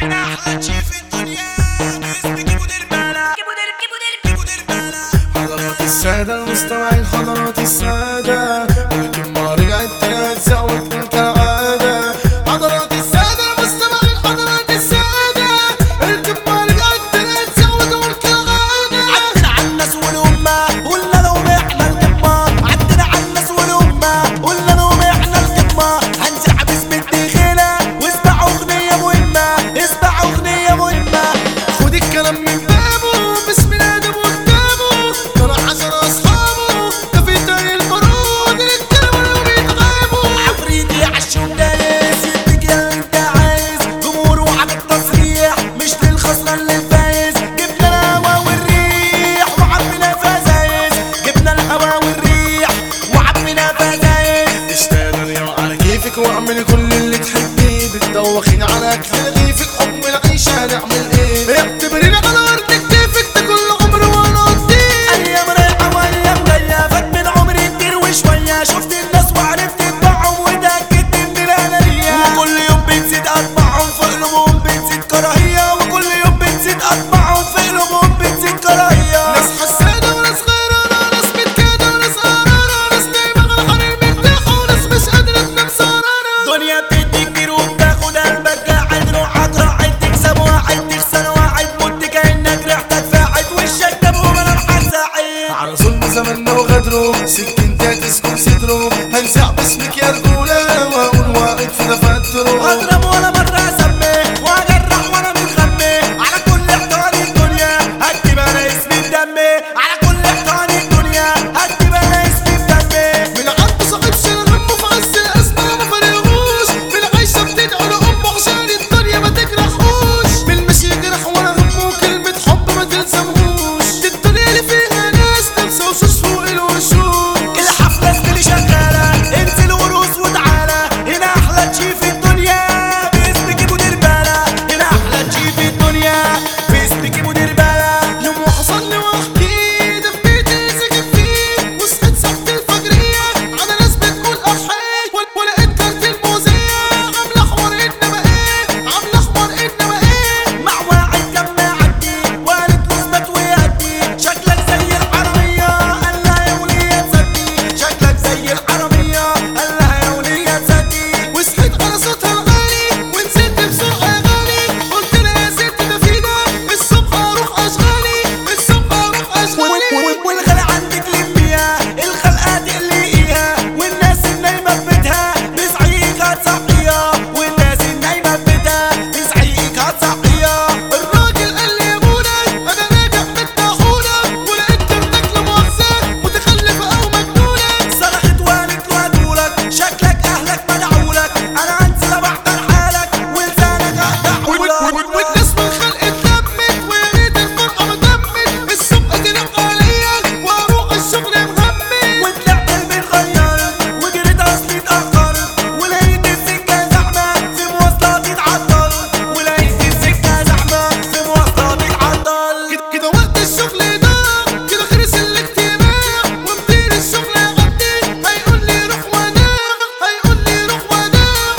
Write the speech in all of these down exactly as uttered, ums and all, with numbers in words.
هنا احلى شي في الدنيا باسم كيبو دربالة كيبو در كيبو در كيبو دربالة. حضرات السادة المستمعين حضرات السادة الجمهور رجعت تزود من كالعادة. حضرات السادة المستمعين حضرات السادة الجمهور رجعت تزود من كالعادة. عدنا عالناس والأمة قلنا لهم احنا القمة. عدنا عالناس والأمة قلنا لهم احنا القمة. هنزع باسم الدخيلة واسمعوا أغنية مهمة اسمعوا أغنية مهمة. خد الكلام من بابه باسم الأدب وكتابه طلع عشر أصحابه ده في تاي البرود الكلام لو بيتغابوا. عفريتي عالشوم دايس يديك يا انت عايز جمهور وعدد تصريح مش للخسران للفايز. جبنا الهوا والريح وعبنا فزايز جبنا الهوا والريح وعبنا فزايز. اشتغل يا على كيفك واعمل كل اللي تحبيه بتدوخين على اكل رغيفك حكم العيشة نعمل ايه. اعتبريني على ارض كتافك ده كل عمر وانا قضيه. ايام رايحة وايام جاية فات من عمري كتير وشوية. شفت الناس وعرفت اتبعهم واتأكدت من الأنانية. وكل يوم بتزيد اتبعهم في قلوبهم بتزيد كراهية. وكل يوم بتزيد اتبعهم في قلوبهم بتزيد كراهية. ناس حسادة وناس غيرانة ناس متكادة وناس قرارة ناس دايما على الحرير مرتاحة وناس مش قادرة تنام سهرانة. دنيا بتدي كتير وبتاخد قلبك قاعد روحك راحت تكسب واحد تخسر واحد مت كأنك ريحتك فاعت وشك دم وملامحك ساعد. على ظلم زمننا وغدره سكنتك تسكن صدره هنزع باسمك يا رجولة واقول واقف في دفاتره. اضرب ولا مرة اسمي واجرح وانا متغمي. على كل احتار الدنيا هكتب انا اسمي بدمي. على كل احتار الدنيا هكتب انا اسمي بدمي. من عنده صاحب شيل همه في عز الأزمة ما فرقهوش. بالعيشة بتدعو لأمه عشان الدنيا ما تجرحوش. بالمشي يجرح ولا همه كلمة حب ما تلزمهوش. دي الدنيا اللي فيها ناس لابسة وشوش فوق الوشوش. الحفلة اللي شغالة انزل ورقص وتعالى. هنا احلى شي في الدنيا باسم كيبو دربالة. هنا احلى شي في الدنيا باسم كيبو دربالة. يوم وحصل لي وحكي ده في بيتي ساكن فيه وصحيت ساعة الفجرية على ناس بتقول أحيي ولقيت كارت الموزية عاملة حوار إنما إيه عاملة حوار إنما إيه. مع واحد كان معدي وقالت له اثبت ويهدي. شكلك زي الحرامية قال لها يا ولية تصدي. شكلك زي الحرامية قال لها يا ولية تصدي. وصحيت على صوتها الغالي ونزلت بسرعة يا غالي. قلت لها يا ست ده في ده الصبح هروح أشغالي الصبح هروح أشغالي. والغلا عندك لميها الخلقة تقلقيها. والناس النايمة في بيتها بزعيق هتصحيها. والناس النايمة في بيتها بزعيق هتصحيها. الراجل قال لي يا بونا أنا راجع من الطاحونة ولقيت كارتك لا مؤاخذة متخلفة أو مجنونة. صرخت وقالت له هدولك شكلك اهلك مدعولك. انا هنزل ابحضر حالك ولسانك هقطعهولك. والناس من خلق اتلمت ويا ريت الفرقة ما تمت. الصبح تنام عليا واروح الشغل مهمت. وطلعت البيت غيرت وجريت اصلي اتأخرت. ولقيت السكة زحمة في مواصلاتي اتعطلت. ولقيت السكة زحمة في مواصلاتي اتعطلت. كده كده وقت الشغل ضاع كده خلص الاجتماع. ومدير الشغل يغطي هيقول لي روح وداع هيقول لي روح وداع.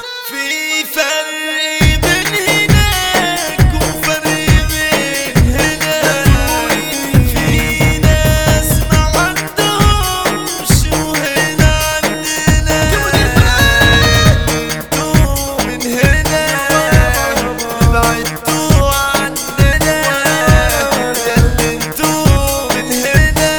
في فرق بين هناك وفرق بين هنا. في ناس ما عندهمش وهنا عندنا. انتوا من هنا بعدتوا عننا. ياللي انتوا من هنا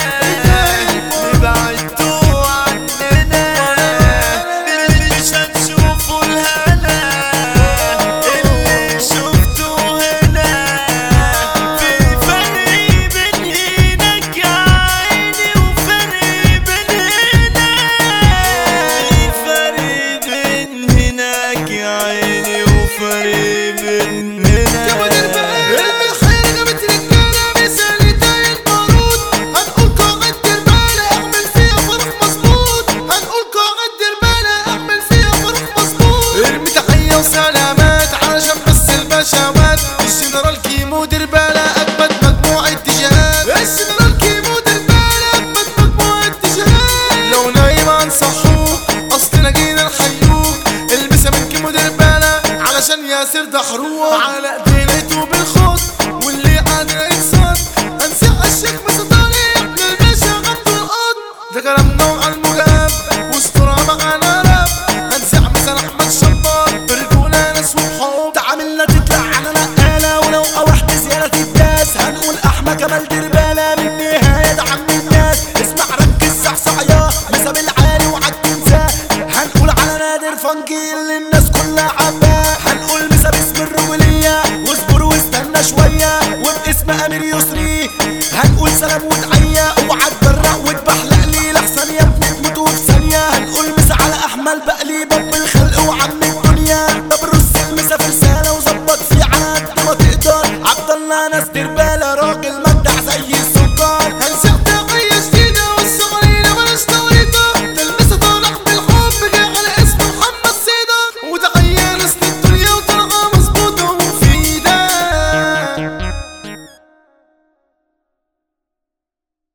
بعدتوا عننا. اللي مش هتشوفوا الهنا اللي شفتوه هنا. في فرق بين هناك يا عيني وفرق بين هنا. في فرق بين هناك يا عيني وفرق بين هنا. الخير جابت رجالة مثالي تاي البارود. هنقول قاعد دربالة اعمل فيها فرح مظبوط. هنقول قاعد دربالة اعمل فيها فرح مظبوط. ارمي تحية وسلامات علشان بس البشوات. الجنرال كيمو دربالة اجمد مجموعة جهات. الجنرال كيمو دربالة اجمد مجموعة جهات. لو نايم هنصحوك اصلنا جينا نحيوك. البسها من كيمو دربالة علشان ياسر دحروك. على دينته بالخوض واللي قادر يتصد هنسيق الشيخ مسطاني ابن الباشا غبط القط ده كلامنا وعلى المجاب واسطورة معانا راب هنسيق مثل احمد شبار برجولة ناس وبحب تعاملنا تطلع على نقالة ولو قوحت زيادة تداس هنقول احمى كمال دربالة من نهاية ده عم الناس اسمع ركز صحصح يا مساب العالي وعالتنساه هنقول على نادر فانكي اللي الناس كلها عباه هنقول مساب اسم الرجولية واصبر واستنى شوية وباسم امير يسري هنقول سلام